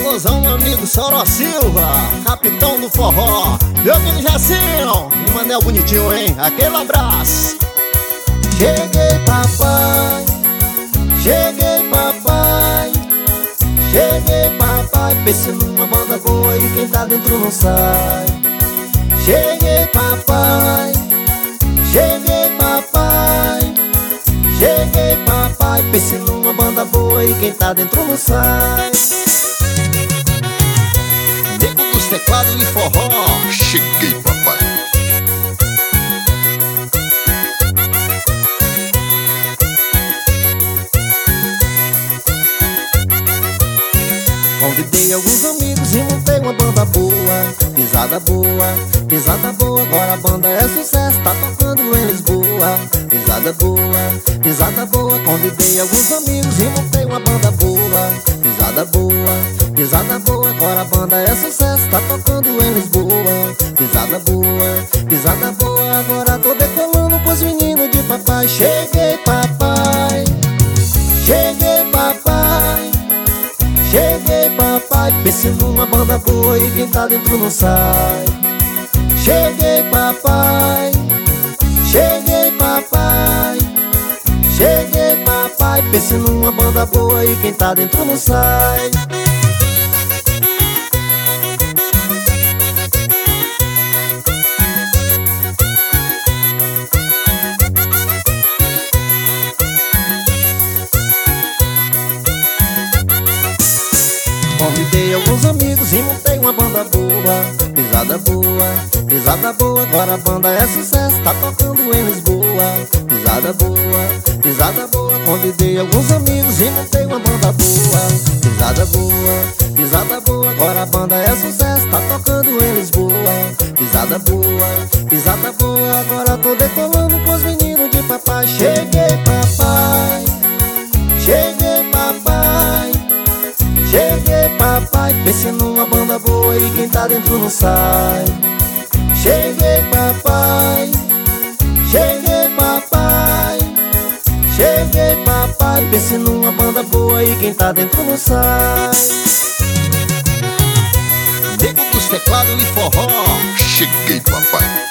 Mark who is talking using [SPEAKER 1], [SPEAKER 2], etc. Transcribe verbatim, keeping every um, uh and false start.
[SPEAKER 1] Alusão, meu amigo Soro Silva, capitão do forró. Meu amigo Jacinho e Manel bonitinho, hein? Aquele abraço.
[SPEAKER 2] Cheguei, papai, cheguei, papai, cheguei, papai. Pense numa banda boa e quem tá dentro não sai. Cheguei, papai, cheguei, papai, cheguei, papai. Pense numa banda boa e quem tá dentro não sai.
[SPEAKER 1] Nego dos teclados e forró.
[SPEAKER 3] Cheguei, papai.
[SPEAKER 2] Convidei alguns amigos e montei uma banda boa. Pisada boa, pisada boa. Agora a banda é sucesso, tá tocando em Lisboa. Pisada boa, pisada boa. Convidei alguns amigos e montei uma banda boa. Pisada boa, pisada boa. Agora a banda é sucesso, tá tocando em Lisboa. Pisada boa, pisada boa. Agora tô decolando com os meninos de papai. Cheguei, papai, cheguei, papai, cheguei, papai. Pense numa banda boa e quem tá dentro não sai. Cheguei, papai, cheguei, papai, cheguei, papai. Pense numa banda boa e quem tá dentro não sai. Convidei alguns amigos e montei uma banda boa. Pisada boa, pisada boa. Agora a banda é sucesso, tá tocando em Lisboa. Pisada boa, pisada boa. Convidei alguns amigos e montei uma banda boa. Pisada boa, pisada boa. Agora a banda é sucesso, tá tocando em Lisboa. Pisada boa, pisada boa. Agora tô decolando com os meninos de papai. Cheguei, papai, cheguei, papai, cheguei, papai. Pense numa banda boa e quem tá dentro não sai. Cheguei, papai, cheguei, papai, cheguei, papai. Pense numa banda boa e quem tá dentro não sai.
[SPEAKER 1] Nego dos teclados e forró.
[SPEAKER 3] Cheguei, papai.